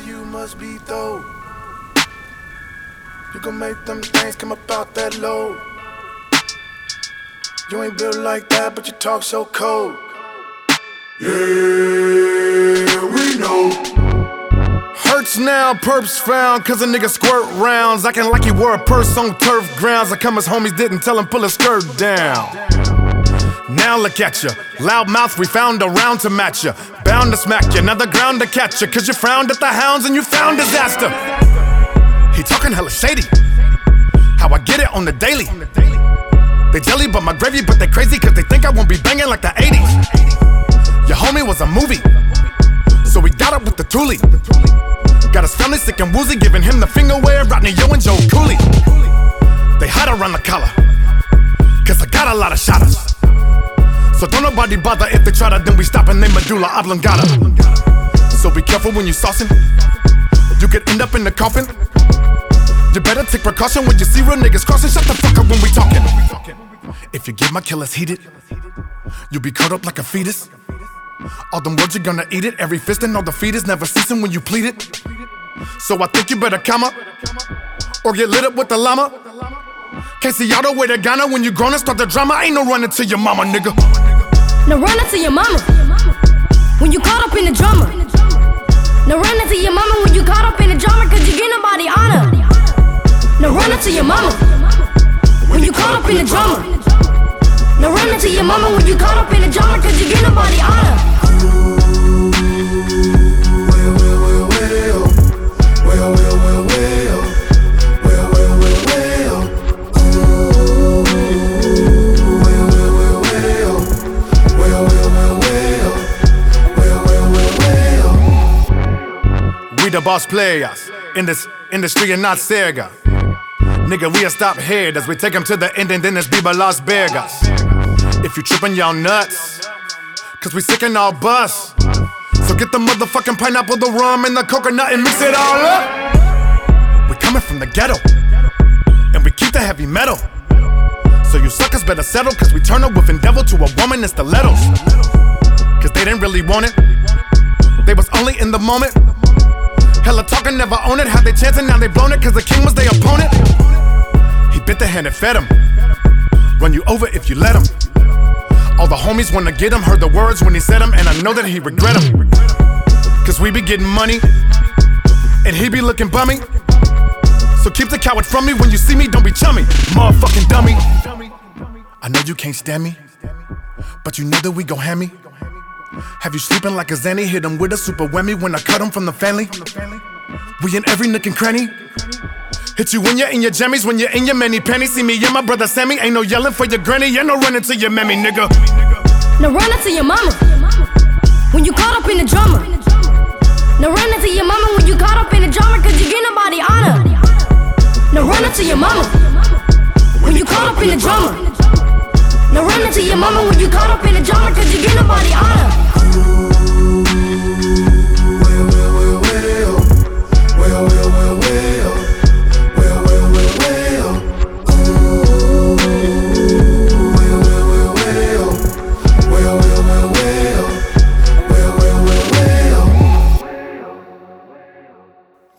you must be dope. You gon' make them things come up out that low. You ain't built like that, but you talk so cold. Yeah, we know. Hurts now, perps found, cause a nigga squirt rounds. Acting like he wore a purse on turf grounds. I come his homies didn't tell him pull his skirt down. Now look at ya, loud mouth, we found a round to match ya. Bound to smack ya, another ground to catch ya. Cause you frowned at the hounds and you found disaster. He talking hella shady, how I get it on the daily. They jelly but my gravy, but they crazy cause they think I won't be banging like the 80s. Your homie was a movie, so we got up with the Thule. Got his family sick and woozy, giving him the finger wave, Rodney Yo and Joe Cooley. They hide around the collar, cause I got a lot of shotters. So don't nobody bother if they try to, then we stop and name medulla oblongata. So be careful when you saucing, you could end up in the coffin. You better take precaution when you see real niggas crossing. Shut the fuck up when we talking. If you get my killers heated, you'll be curled up like a fetus. All them words you're gonna eat it. Every fist and all the fetus never ceasing when you plead it. So I think you better come up or get lit up with the llama. Can't see all the way to Ghana when you grown and start the drama. Ain't no running to your mama, nigga. No running to your mama when you caught up in the drama. No running to your mama when you caught up in the drama, cause you get nobody honor. No running to your mama when you caught up in the drama. No running to your mama when you caught up in the drama, cause you get nobody honor. We the boss players in this industry and not Sega. Nigga, we'll stop here as we take them to the end and then it's Viva Las Vegas. If you trippin', y'all nuts, cause we sick and all bust. So get the motherfucking pineapple, the rum, and the coconut and mix it all up. We coming from the ghetto, and we keep the heavy metal. So you suckers better settle, cause we turn a wolfing devil to a woman in stilettos. Cause they didn't really want it, they was only in the moment. Hella talking, never own it. Had they chancing, now they blown it, cause the king was their opponent. He bit the hand and fed him, run you over if you let him. All the homies wanna get him, heard the words when he said them, and I know that he regret them. Cause we be getting money, and he be looking bummy. So keep the coward from me, when you see me, don't be chummy, motherfucking dummy. I know you can't stand me, but you know that we gon' hand me. Have you sleeping like a zanny? Hit him with a super whammy when I cut him from the family. We in every nook and cranny. Hit you when you're in your jammies, when you're in your many panties. See me and my brother Sammy, ain't no yelling for your granny. Ain't no running to your mammy, nigga. No running to your mama when you caught up in the drama. No running to your mama when you caught up in the drama, cause you get nobody honor. No running to your mama when you caught up in the drama. No running to your mama when you caught up in the drama, cause you get nobody honor.